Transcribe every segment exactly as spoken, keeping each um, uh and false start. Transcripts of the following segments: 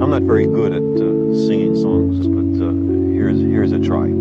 I'm not very good at uh, singing songs, but uh, here's here's a try.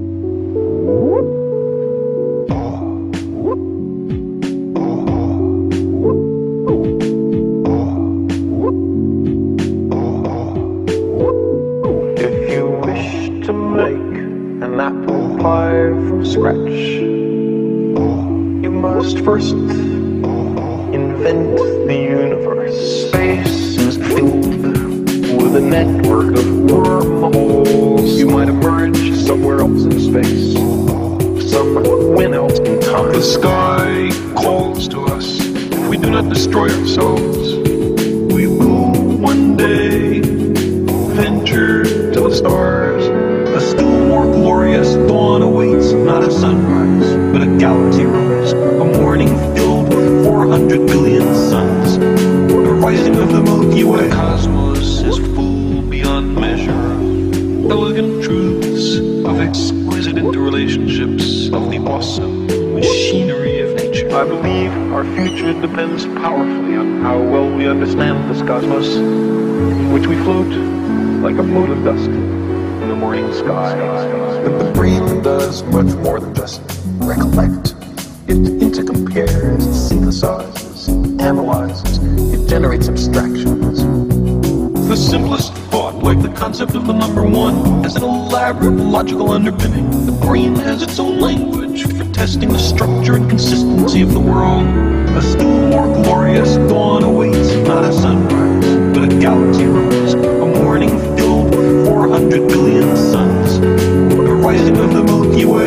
If you wish to make an apple pie from scratch, you must first invent the universe. Space is filled with a network of wormholes. You might emerge somewhere else in space, somewhere else in time. The sky calls to us. If we do not destroy ourselves, we will one day venture to the stars. A still more glorious dawn awaits, not a sunrise, but a galaxy rise. A morning filled with four hundred billion suns. The rising of the Milky Way. The cosmos is full beyond measure of elegant truths, of exquisite interrelationships, of the awesome machinery of nature. I believe our future depends powerfully on how well we understand this cosmos, in which we float like a mote of dust in the morning sky. But the brain does much more than just recollect. It intercompares, it synthesizes, it analyzes, it generates abstractions. The simplest thought, like the concept of the number one, has an elaborate logical underpinning. The brain has its own language for testing the structure and consistency of the world. A still more glorious dawn awaits, not a sunrise, but a galaxy rise. A morning filled with four hundred billion suns. The rising of the Milky Way.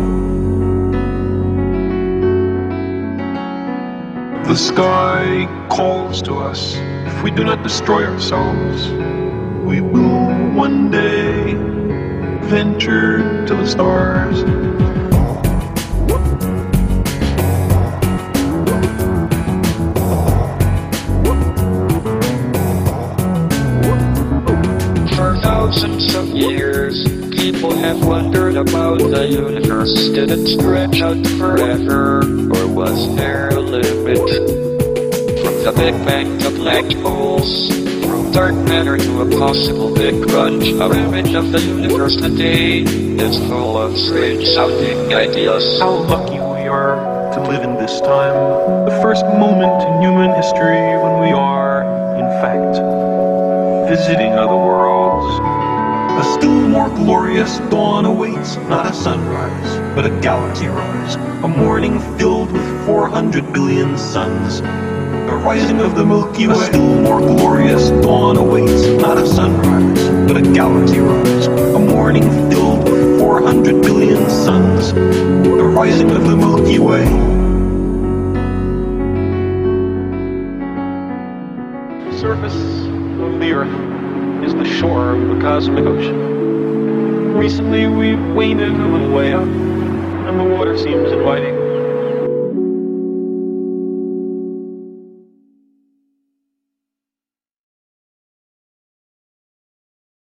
The sky calls to us. If we do not destroy ourselves, we will one day venture to the stars. For thousands of years, people have wondered about the universe. Did it stretch out forever, or was there a limit? From the Big Bang to black holes, from dark matter to a possible Big Crunch, our image of the universe today is full of strange sounding ideas. How lucky we are to live in this time, the first moment in human history when we are, in fact, visiting other worlds. A still more glorious dawn awaits, not a sunrise, but a galaxy rise. A morning filled with four hundred billion suns. The rising of the Milky Way. A still more glorious dawn awaits, not a sunrise, but a galaxy rise. A morning filled with four hundred billion suns. The rising of the Milky Way. The surface of the Earth is the shore of the cosmic ocean. Recently we've waded a little way up, and the water seems inviting.